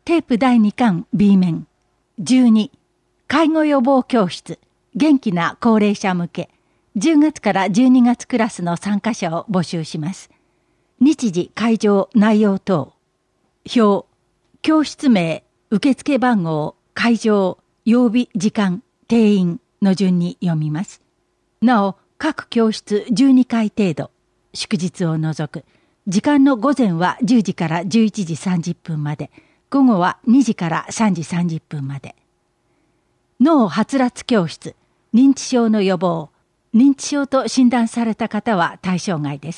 テープ第2巻 B 面。12、介護予防教室、元気な高齢者向け、10月から12月クラスの参加者を募集します。日時、会場、内容等。表、教室名、受付番号、会場、曜日、時間、定員の順に読みます。なお、各教室12回程度、祝日を除く。時間の午前は10時から11時30分まで。午後は2時から3時30分まで。脳はつらつ教室、認知症の予防。認知症と診断された方は対象外です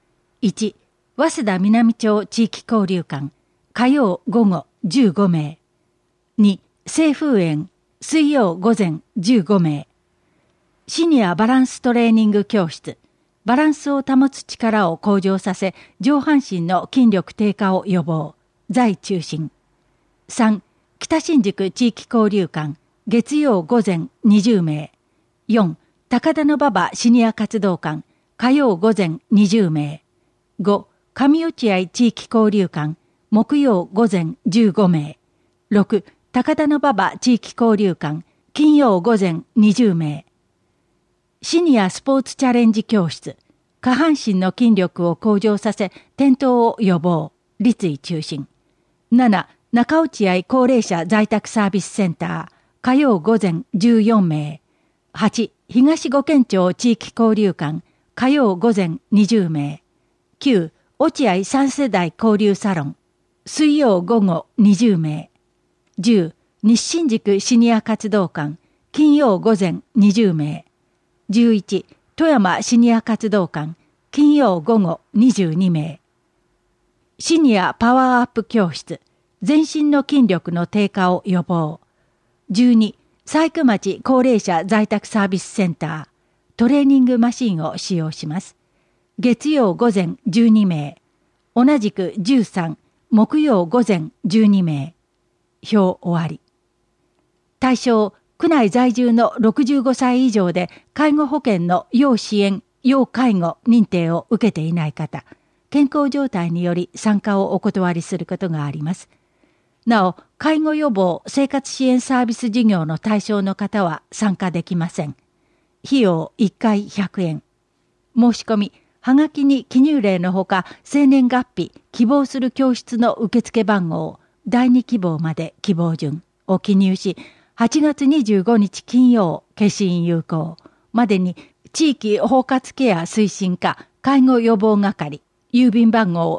。1、早稲田南町地域交流館、火曜午後15名。2、清風園、水曜午前15名。シニアバランストレーニング教室、バランスを保つ力を向上させ、上半身の筋力低下を予防。在中心。3、北新宿地域交流館、月曜午前20名。4、高田馬場シニア活動館、火曜午前20名。5、上落合地域交流館、木曜午前15名。6、高田馬場地域交流館、金曜午前20名。シニアスポーツチャレンジ教室、下半身の筋力を向上させ、転倒を予防。立位中心。7、中落合高齢者在宅サービスセンター、火曜午前14名。8、東五軒町地域交流館、火曜午前20名。9、落合3世代交流サロン、水曜午後20名。10、西新宿シニア活動館、金曜午前20名。11、富山シニア活動館、金曜午後22名。シニアパワーアップ教室、全身の筋力の低下を予防。12、佐久町高齢者在宅サービスセンター、トレーニングマシンを使用します。月曜午前12名。同じく13、木曜午前12名。表終わり。対象、区内在住の65歳以上で介護保険の要支援、要介護認定を受けていない方、健康状態により参加をお断りすることがあります。なお、介護予防生活支援サービス事業の対象の方は参加できません。費用1回100円。申し込み、はがきに記入例のほか、生年月日、希望する教室の受付番号、第2希望まで希望順を記入し、8月25日金曜、消印有効までに、地域包括ケア推進課介護予防係、郵便番号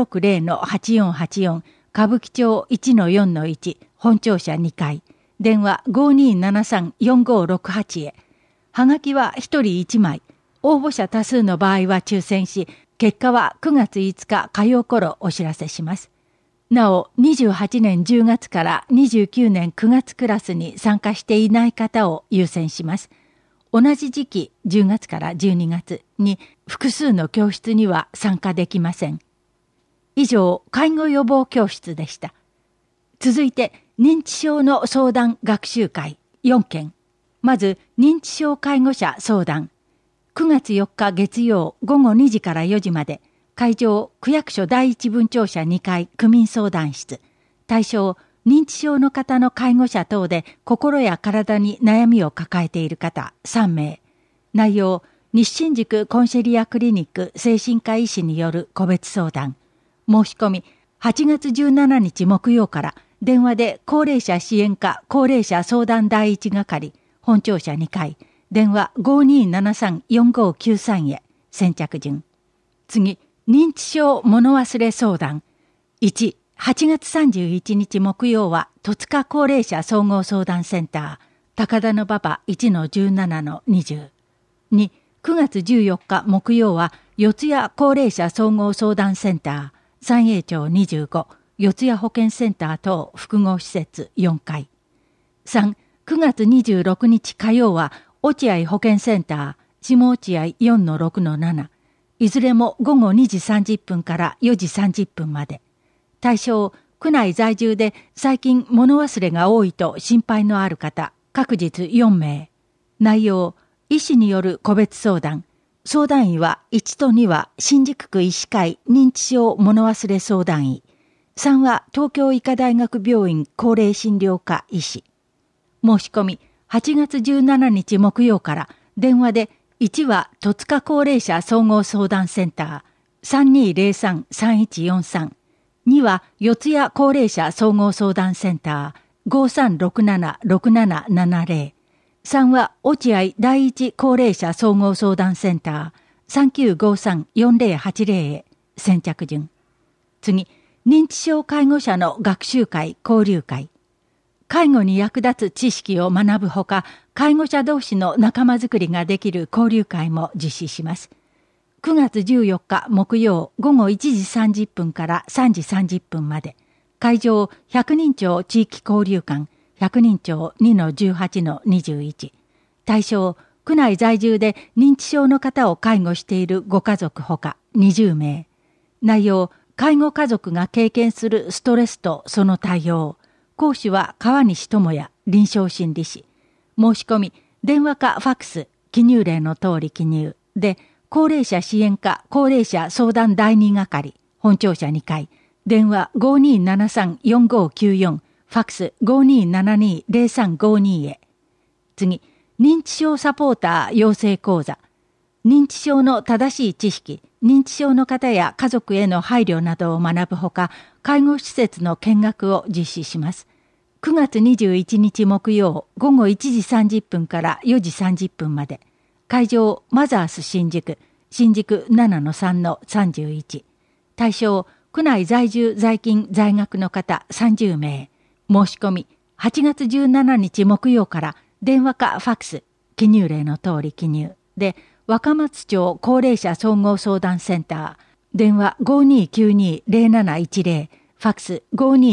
160-8484、歌舞伎町 1-4-1、本庁舎2階、電話 5273-4568 へ。はがきは1人1枚。応募者多数の場合は抽選し、結果は9月5日火曜頃お知らせします。なお、28年10月から29年9月クラスに参加していない方を優先します。同じ時期10月から12月に複数の教室には参加できません。以上、介護予防教室でした。続いて、認知症の相談学習会4件。まず、認知症介護者相談。9月4日月曜午後2時から4時まで、会場、区役所第一分庁舎2階区民相談室。対象、認知症の方の介護者等で心や体に悩みを抱えている方3名。内容、西新宿コンシェリアクリニック精神科医師による個別相談。申し込み、8月17日木曜から電話で高齢者支援課高齢者相談第一係、本庁舎2階、電話 5273-4593 へ、先着順。次、認知症物忘れ相談。1、8月31日木曜は戸塚高齢者総合相談センター、高田馬場 1-17-20。2、9月14日木曜は四谷高齢者総合相談センター、三栄町25、四谷保健センター等複合施設4階。3、9月26日火曜は落合保健センター、下落合 4-6-7。いずれも午後2時30分から4時30分まで。対象、区内在住で最近物忘れが多いと心配のある方、各日4名。内容、医師による個別相談。相談員は1と2は新宿区医師会認知症物忘れ相談員。 3は東京医科大学病院高齢診療科医師。申し込み8月17日木曜から電話で1は戸塚高齢者総合相談センター 3203-3143。2は四谷高齢者総合相談センター 5367-6770。3は落合第一高齢者総合相談センター 3953-4080 へ先着順。次、認知症介護者の学習会交流会。介護に役立つ知識を学ぶほか、介護者同士の仲間づくりができる交流会も実施します。9月14日木曜午後1時30分から3時30分まで。会場百人町地域交流館百人町 2-18-21。対象、区内在住で認知症の方を介護しているご家族ほか20名。内容、介護家族が経験するストレスとその対応。講師は川西智也臨床心理士。申し込み、電話かファックス、記入例の通り記入。で、高齢者支援課高齢者相談第2係、本庁舎2階、電話 5273-4594、ファックス 5272-0352 へ。次、認知症サポーター養成講座。認知症の正しい知識、認知症の方や家族への配慮などを学ぶほか、介護施設の見学を実施します。9月21日木曜午後1時30分から4時30分まで。会場マザース新宿 7-3-31。対象、区内在住在勤在学の方30名。申し込み、8月17日木曜から電話かファックス、記入例の通り記入。で、若松町高齢者総合相談センター、電話 5292-0710、ファックス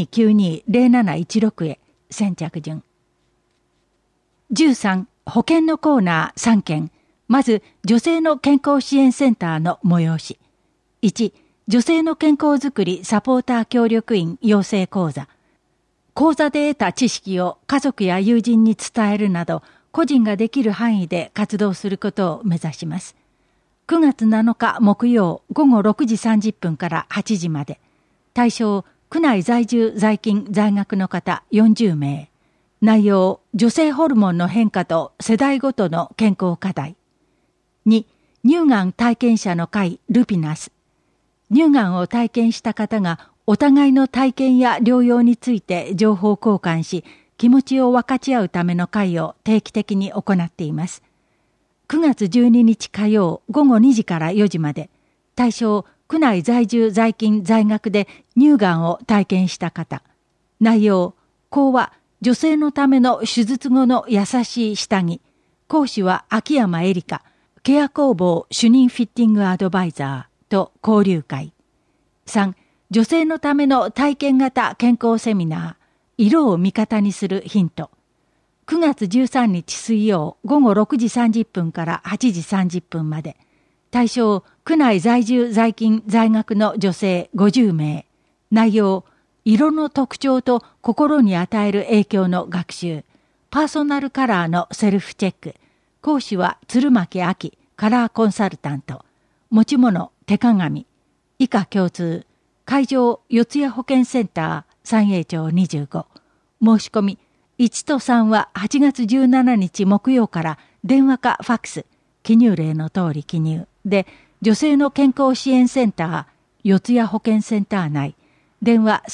5292-0716 へ先着順。13、保険のコーナー3件。まず、女性の健康支援センターの催し。1、女性の健康づくりサポーター協力員養成講座。講座で得た知識を家族や友人に伝えるなど、個人ができる範囲で活動することを目指します。9月7日木曜午後6時30分から8時まで。対象、区内在住在勤在学の方40名。内容、女性ホルモンの変化と世代ごとの健康課題。2、乳がん体験者の会ルピナス。乳がんを体験した方がお互いの体験や療養について情報交換し、気持ちを分かち合うための会を定期的に行っています。9月12日火曜午後2時から4時まで。対象、区内在住在勤在学で乳がんを体験した方。内容、講話、女性のための手術後の優しい下着。講師は秋山恵里香、ケア工房主任フィッティングアドバイザーと交流会。3、女性のための体験型健康セミナー。色を味方にするヒント。9月13日水曜午後6時30分から8時30分まで。対象、区内在住在勤在学の女性50名。内容、色の特徴と心に与える影響の学習。パーソナルカラーのセルフチェック。講師は鶴巻亜希カラーコンサルタント。持ち物、手鏡。以下共通。会場、四谷保健センター三栄町25。申し込み、1と3は8月17日木曜から電話かファックス、記入例の通り記入。で、女性の健康支援センター、四谷保健センター内。電話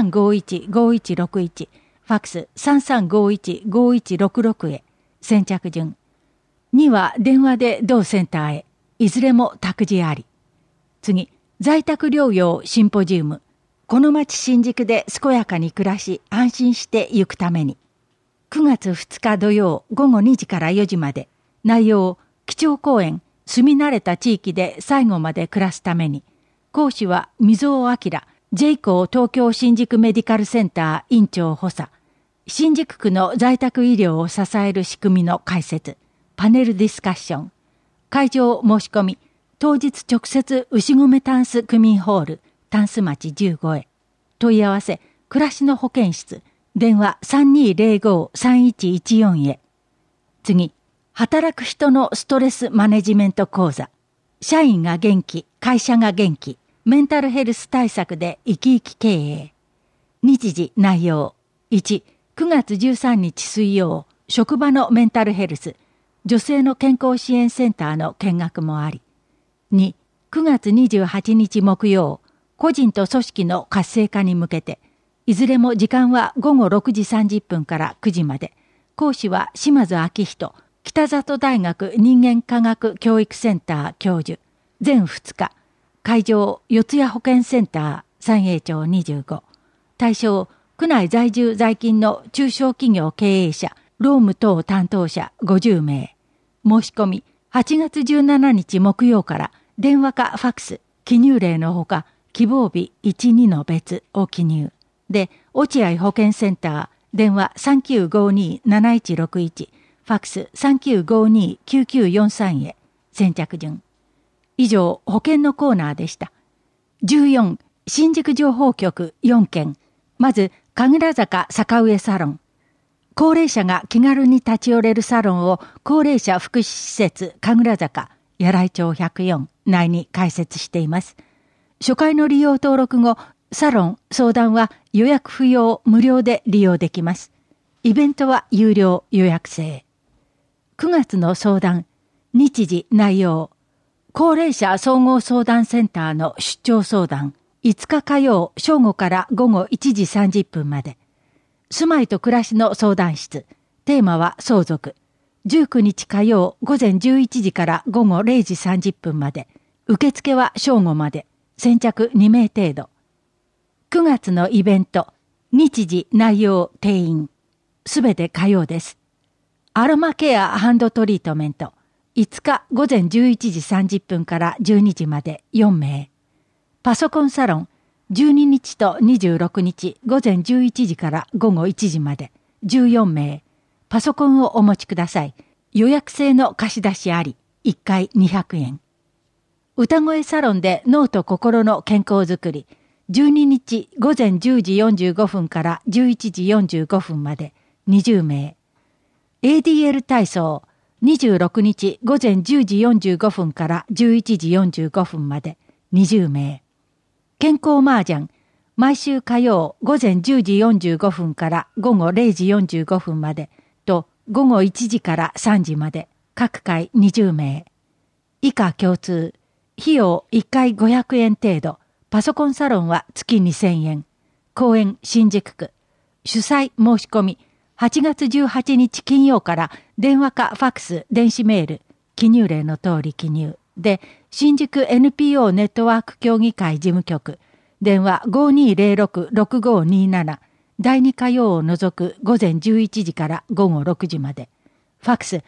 3351-5161、ファックス 3351-5166 へ、先着順。2は電話で同センターへ、いずれも託児あり。次、在宅療養シンポジウム。この町新宿で健やかに暮らし安心して行くために。9月2日土曜午後2時から4時まで。内容、基調講演、住み慣れた地域で最後まで暮らすために。講師は溝尾明、J-COE東京新宿メディカルセンター院長補佐。新宿区の在宅医療を支える仕組みの解説。パネルディスカッション。会場申し込み。当日直接牛込タンス区民ホール、タンス町15へ。問い合わせ、暮らしの保健室、電話 3205-3114 へ。次、働く人のストレスマネジメント講座。社員が元気、会社が元気、メンタルヘルス対策で生き生き経営。 日時内容。1、9月13日水曜、職場のメンタルヘルス、女性の健康支援センターの見学もあり。2、9月28日木曜、個人と組織の活性化に向けて、いずれも時間は午後6時30分から9時まで。講師は島津昭人、北里大学人間科学教育センター教授。全2日。会場、四谷保健センター、三栄町25。対象、区内在住在勤の中小企業経営者、労務等担当者50名。申し込み、8月17日木曜から電話かファクス、記入例のほか、希望日1、2の別を記入。で、落合保健センター、電話 3952-7161、ファクス 3952-9943 へ、先着順。以上、保険のコーナーでした。14、新宿情報局4件。まず、神楽坂坂上サロン。高齢者が気軽に立ち寄れるサロンを高齢者福祉施設神楽坂柳井町104内に開設しています。初回の利用登録後、サロン、相談は予約不要無料で利用できます。イベントは有料予約制。9月の相談、日時内容。高齢者総合相談センターの出張相談、5日火曜正午から午後1時30分まで。住まいと暮らしの相談室。テーマは相続。19日火曜午前11時から午後0時30分まで。受付は正午まで。先着2名程度。9月のイベント。日時、内容、定員。すべて火曜です。アロマケアハンドトリートメント。5日午前11時30分から12時まで4名。パソコンサロン。12日と26日午前11時から午後1時まで14名。パソコンをお持ちください。予約制の貸し出しあり。1回200円。歌声サロンで脳と心の健康づくり。12日午前10時45分から11時45分まで20名。ADL 体操。26日午前10時45分から11時45分まで20名。健康麻雀。毎週火曜午前10時45分から午後0時45分までと午後1時から3時まで各回20名。以下共通。費用1回500円程度。パソコンサロンは月2000円。公園新宿区。主催申し込み。8月18日金曜から電話かファクス、電子メール、記入例の通り記入。で、新宿 NPO ネットワーク協議会事務局。電話 5206-6527。第2火曜を除く午前11時から午後6時まで。ファクス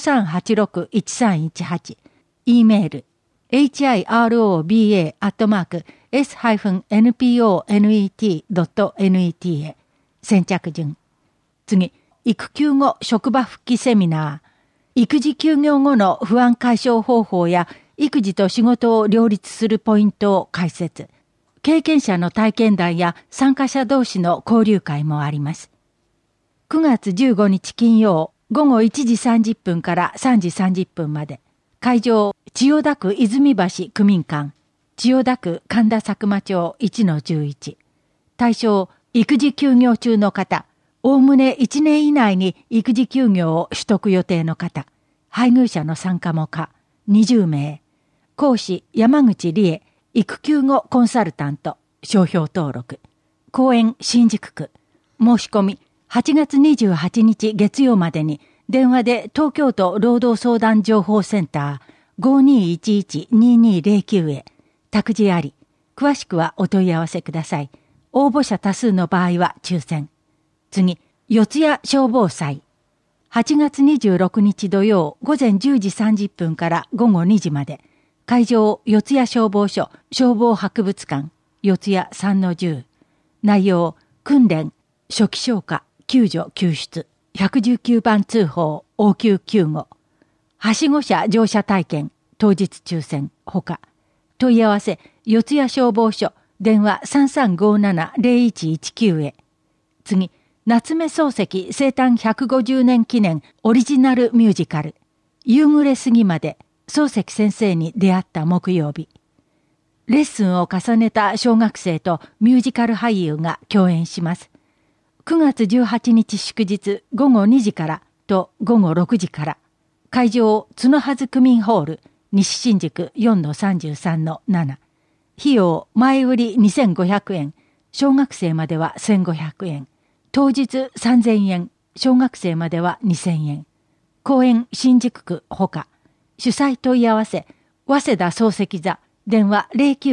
5386-1318。E メール。hiroba@s-nponet.net へ。先着順。次、育休後職場復帰セミナー。育児休業後の不安解消方法や育児と仕事を両立するポイントを解説。経験者の体験談や参加者同士の交流会もあります。9月15日金曜午後1時30分から3時30分まで。会場、千代田区泉橋区民館。千代田区神田佐久間町 1-11。対象、育児休業中の方。おおむね1年以内に育児休業を取得予定の方。配偶者の参加も可。20名。講師、山口理恵。育休後コンサルタント。商標登録。公園新宿区。申し込み、8月28日月曜までに、電話で東京都労働相談情報センター 5211-2209 へ。託児あり。詳しくはお問い合わせください。応募者多数の場合は抽選。次、四谷消防祭。8月26日土曜午前10時30分から午後2時まで。会場、四谷消防署消防博物館、四谷 3-10。内容、訓練、初期消火、救助救出、119番通報、応急救護。はしご車乗車体験、当日抽選、ほか。問い合わせ、四谷消防署、電話 3357-0119 へ。次、夏目漱石生誕150年記念オリジナルミュージカル。夕暮れ過ぎまで、漱石先生に出会った木曜日。 レッスンを重ねた小学生とミュージカル俳優が共演します。9月18日祝日午後2時からと午後6時から、会場角筈区民ホール西新宿 4-33-7、費用前売り2500円、小学生までは1500円、当日3000円、小学生までは2000円。公園新宿区ほか。主催問い合わせ、早稲田漱石座、電話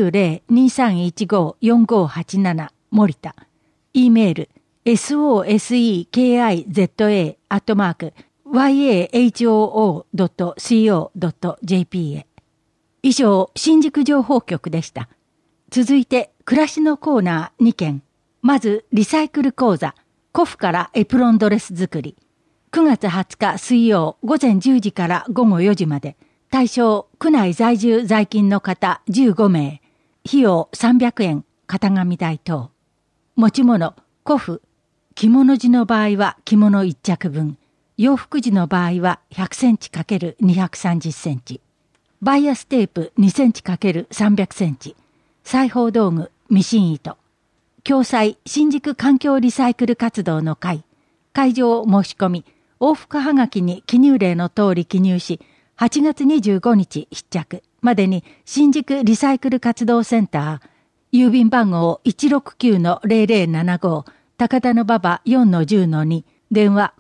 090-2315-4587 森田。E メール、sosekei@yahoo.co.jp へ。以上、新宿情報局でした。続いて、暮らしのコーナー2件。まず、リサイクル講座、コフからエプロンドレス作り。9月20日水曜午前10時から午後4時まで。対象、区内在住在勤の方15名。費用300円、型紙代等。持ち物、コフ。着物地の場合は着物1着分。洋服地の場合は100センチ ×230 センチ。バイアステープ2センチ ×300 センチ。裁縫道具、ミシン糸。共催新宿環境リサイクル活動の会。会場申し込み、往復はがきに記入例の通り記入し、8月25日必着までに新宿リサイクル活動センター、郵便番号 169-0075、高田馬場 4-10-2、電話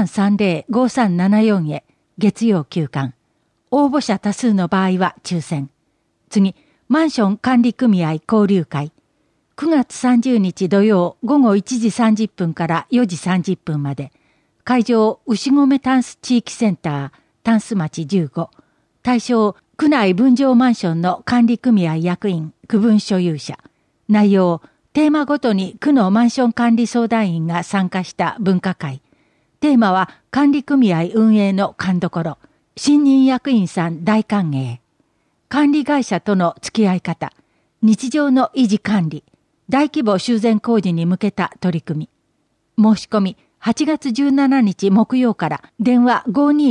5330-5374 へ、月曜休館。応募者多数の場合は抽選。次、マンション管理組合交流会。9月30日土曜午後1時30分から4時30分まで。会場、牛込タンス地域センター、タンス町15。対象、区内分譲マンションの管理組合役員、区分所有者。内容、テーマごとに区のマンション管理相談員が参加した分科会。テーマは、管理組合運営の勘どころ。新任役員さん大歓迎。管理会社との付き合い方。日常の維持管理。大規模修繕工事に向けた取り組み。申し込み、8月17日木曜から電話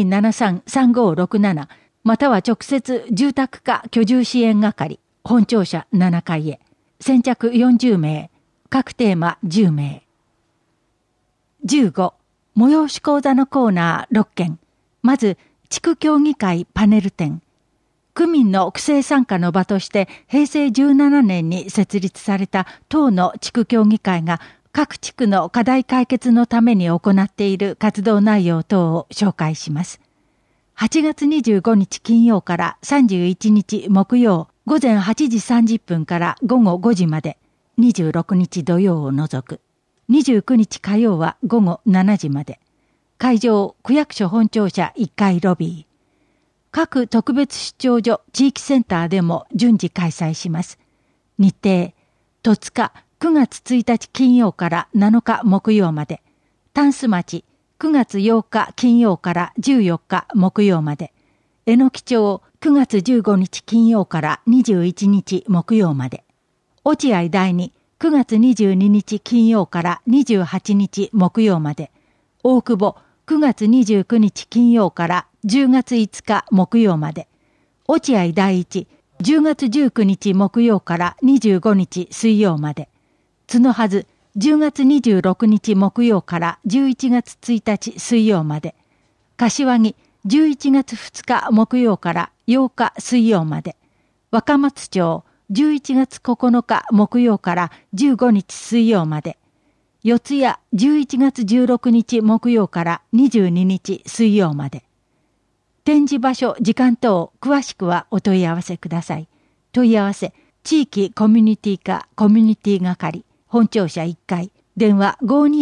5273-3567 または直接住宅課居住支援係本庁舎7階へ。先着40名、各テーマ10名。15、催し講座のコーナー6件。まず、地区協議会パネル展。区民の区政参加の場として平成17年に設立された党の地区協議会が各地区の課題解決のために行っている活動内容等を紹介します。8月25日金曜から31日木曜午前8時30分から午後5時まで、26日土曜を除く。29日火曜は午後7時まで。会場、区役所本庁舎1階ロビー。各特別出張所地域センターでも順次開催します。日程、戸塚9月1日金曜から7日木曜まで。タンス町9月8日金曜から14日木曜まで。榎木町9月15日金曜から21日木曜まで。落合第2、9月22日金曜から28日木曜まで。大久保、9月29日金曜から10月5日木曜まで。落合第1、10月19日木曜から25日水曜まで。角筈、10月26日木曜から11月1日水曜まで。柏木、11月2日木曜から8日水曜まで。若松町、11月9日木曜から15日水曜まで。四谷、11月16日木曜から22日水曜まで。展示場所、時間等、詳しくはお問い合わせください。問い合わせ、地域コミュニティ課コミュニティ係、本庁舎1階、電話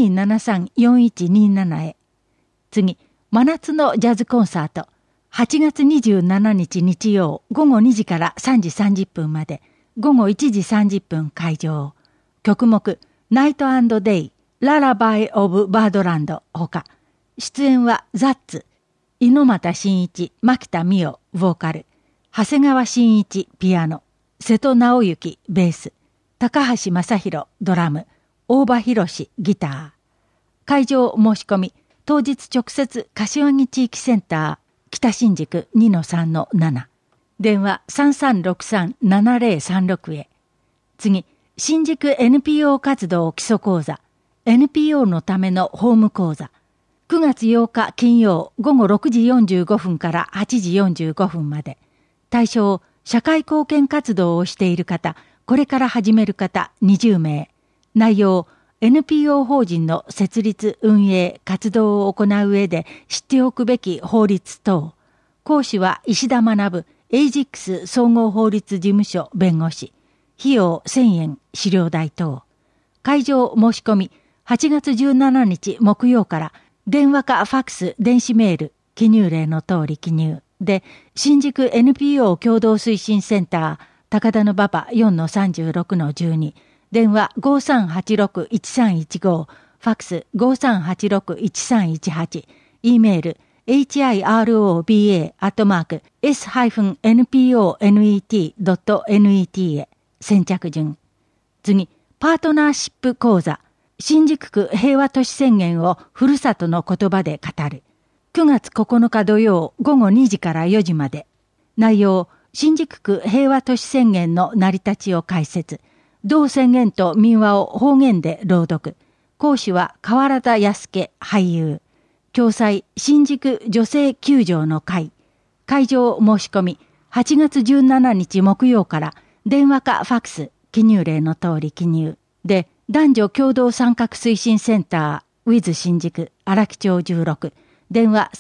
5273-4127 へ。次、真夏のジャズコンサート。8月27日日曜午後2時から3時30分まで、午後1時30分会場。曲目、ナイト&デイ、ララバイ・オブ・バードランドほか。出演はザッツ、猪俣真一、牧田美代、ボーカル。長谷川真一、ピアノ。瀬戸直之、ベース。高橋正宏、ドラム。大場博、ギター。会場申し込み、当日直接柏木地域センター、北新宿 2-3-7。 電話 3363-7036 へ。次、新宿 NPO 活動基礎講座、NPO のためのホーム講座。9月8日金曜午後6時45分から8時45分まで。対象、社会貢献活動をしている方、これから始める方20名。内容、NPO 法人の設立、運営、活動を行う上で知っておくべき法律等。講師は石田学、エイジックス総合法律事務所弁護士。費用1000円、資料代等。会場申し込み、8月17日木曜から、電話かファックス、電子メール、記入例の通り記入。で、新宿 NPO 共同推進センター、高田馬場 4-36-12、電話 5386-1315、ファックス 5386-1318、E メール、hiroba-s-nponet.net へ、先着順。次、パートナーシップ講座、新宿区平和都市宣言をふるさとの言葉で語る。9月9日土曜午後2時から4時まで。内容、新宿区平和都市宣言の成り立ちを解説。同宣言と民話を方言で朗読。講師は河原田康介俳優。共催新宿女性9条の会。会場申し込み、8月17日木曜から電話かファックス、記入例の通り記入。で、男女共同参画推進センター、ウィズ新宿、荒木町16。電話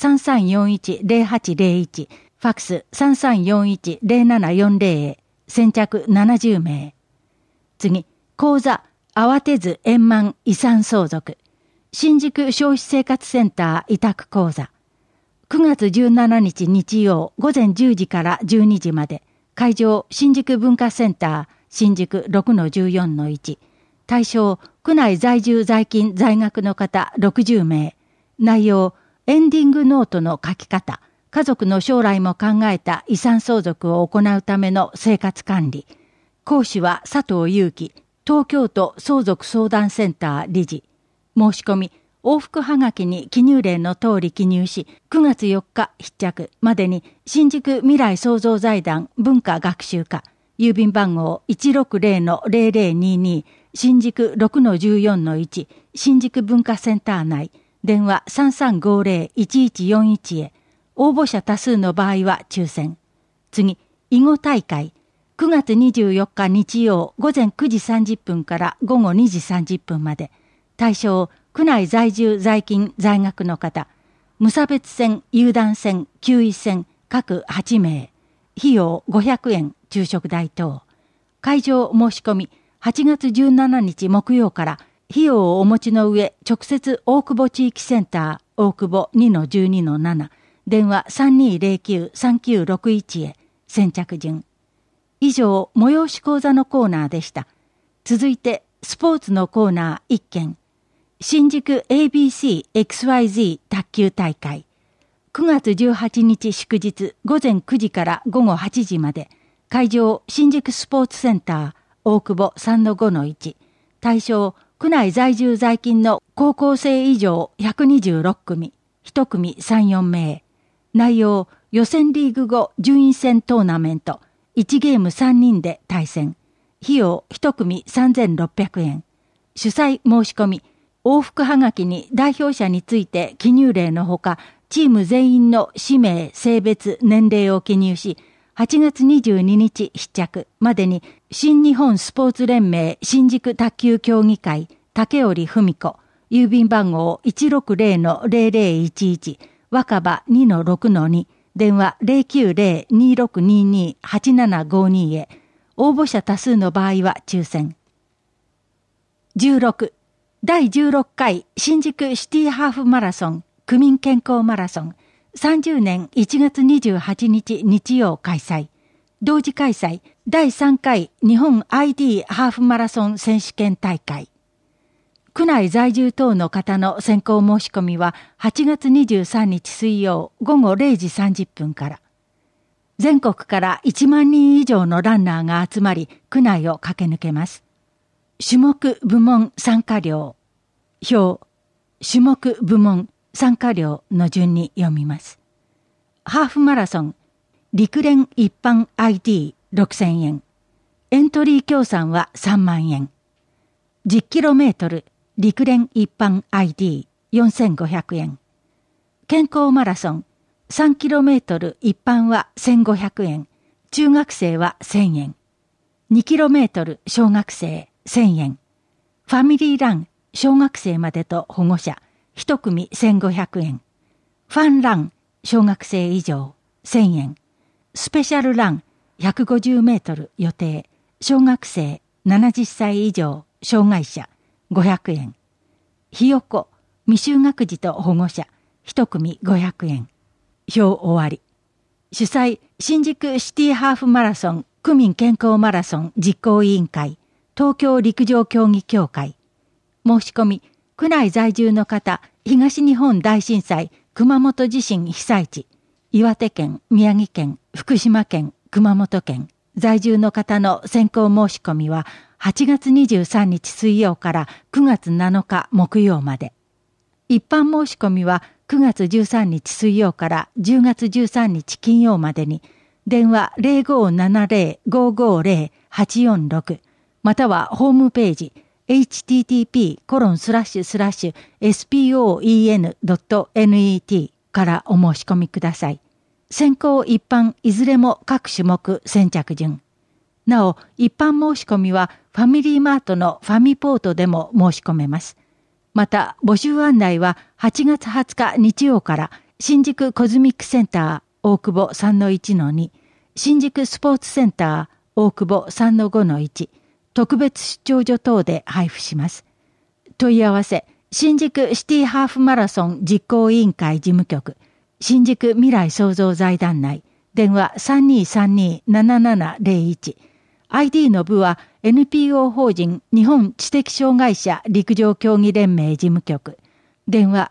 3341-0801、ファックス 3341-0740 へ、先着70名。次、講座、慌てず円満遺産相続。新宿消費生活センター委託講座。9月17日日曜午前10時から12時まで。会場、新宿文化センター、新宿 6-14-1。対象、区内在住在勤在学の方60名。内容、エンディングノートの書き方、家族の将来も考えた遺産相続を行うための生活管理。講師は佐藤祐樹、東京都相続相談センター理事。申し込み、往復はがきに記入例の通り記入し、9月4日必着までに新宿未来創造財団文化学習課、郵便番号 160-0022、新宿 6-14-1、新宿文化センター内、電話 3350-1141 へ。応募者多数の場合は抽選。次、囲碁大会。9月24日日曜午前9時30分から午後2時30分まで。対象、区内在住在勤在学の方。無差別戦、有段戦、球威戦、各8名。費用500円、昼食代等。会場申し込み、8月17日木曜から、費用をお持ちの上、直接大久保地域センター、大久保 2-12-7、電話 3209-3961 へ、先着順。以上、催し講座のコーナーでした。続いて、スポーツのコーナー1件。新宿 ABCXYZ 卓球大会。9月18日祝日午前9時から午後8時まで。会場、新宿スポーツセンター、大久保 3-5-1。対象、区内在住在勤の高校生以上126組、1組 3-4 名。内容、予選リーグ後順位戦トーナメント、1ゲーム3人で対戦。費用1組3600円。主催申し込み、往復はがきに代表者について記入例のほか、チーム全員の氏名、性別、年齢を記入し、8月22日必着までに新日本スポーツ連盟新宿卓球協議会竹織文子郵便番号 160-0011 若葉 2-6-2 電話 090-2622-8752 へ。応募者多数の場合は抽選。16第16回新宿シティハーフマラソン区民健康マラソン30年1月28日日曜開催。同時開催第3回日本 ID ハーフマラソン選手権大会。区内在住等の方の先行申し込みは8月23日水曜午後0時30分から。全国から1万人以上のランナーが集まり区内を駆け抜けます。種目部門参加料。表。種目部門参加料の順に読みます。ハーフマラソン陸連一般 ID6000 円。エントリー協賛は3万円。10km 陸連一般 ID4500 円。健康マラソン 3km 一般は1500円。中学生は1000円。2km 小学生1000円。ファミリーラン小学生までと保護者1組1500円。ファンラン小学生以上1000円。スペシャルラン150メートル予定小学生70歳以上障害者500円。ひよこ未就学児と保護者1組500円。表終わり。主催新宿シティハーフマラソン区民健康マラソン実行委員会東京陸上競技協会。申し込み区内在住の方、東日本大震災熊本地震被災地岩手県、宮城県、福島県、熊本県在住の方の先行申し込みは8月23日水曜から9月7日木曜まで。一般申し込みは9月13日水曜から10月13日金曜までに電話 0570-550-846 またはホームページhttp://spoen.net からお申し込みください。先行一般いずれも各種目先着順。なお、一般申し込みはファミリーマートのファミポートでも申し込めます。また、募集案内は8月20日日曜から新宿コズミックセンター大久保 3-1-2、新宿スポーツセンター大久保 3-5-1、特別出張所等で配布します。問い合わせ、新宿シティハーフマラソン実行委員会事務局、新宿未来創造財団内、電話 3232-7701、ID の部は NPO 法人日本知的障害者陸上競技連盟事務局、電話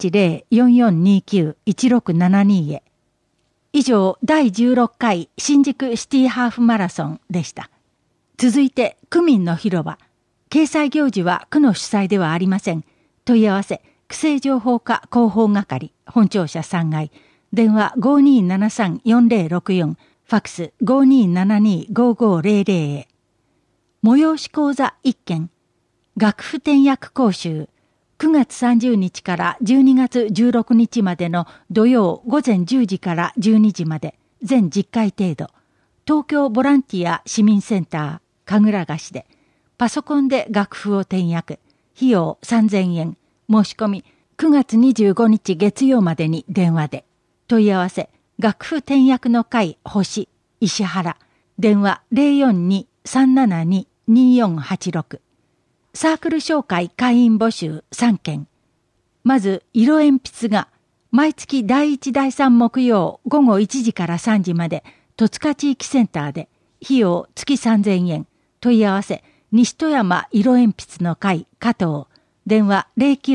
080-4429-1672 へ。以上、第16回新宿シティハーフマラソンでした。続いて、区民の広場。掲載行事は区の主催ではありません。問い合わせ、区政情報課広報係、本庁舎3階、電話 5273-4064、ファックス 5272-5500 へ。催し講座1件、楽譜転訳講習、9月30日から12月16日までの土曜午前10時から12時まで、全10回程度、東京ボランティア市民センター、神楽菓子で、パソコンで楽譜を転訳、費用3000円、申し込み、9月25日月曜までに電話で。問い合わせ、楽譜転訳の会星、石原、電話 042-372-2486。サークル紹介会員募集3件。まず、色鉛筆が、毎月第1第3木曜午後1時から3時まで、戸塚地域センターで、費用月3000円。問い合わせ、西戸山色鉛筆の会加藤、電話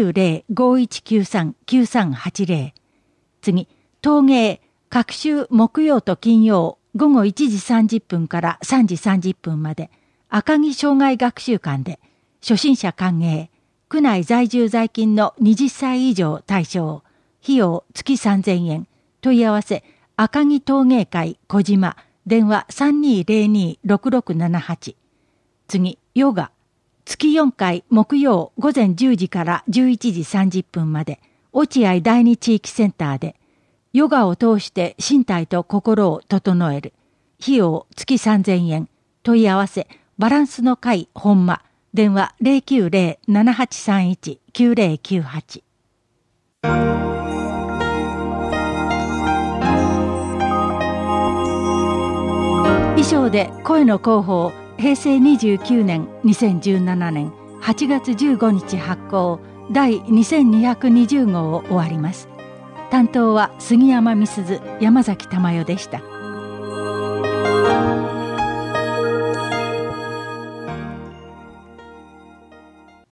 090-5193-9380。次、陶芸、各週木曜と金曜午後1時30分から3時30分まで、赤城障害学習館で、初心者歓迎、区内在住在勤の20歳以上対象、費用月3000円。問い合わせ、赤城陶芸会小島、電話 3202-6678。次、ヨガ。月4回木曜午前10時から11時30分まで、落合第二地域センターで、ヨガを通して身体と心を整える。費用月3000円。問い合わせ、バランスの会本間。電話 090-7831-9098。以上で声の広報平成29年2017年8月15日発行第2220号を終わります。担当は杉山美鈴、山崎珠代でした。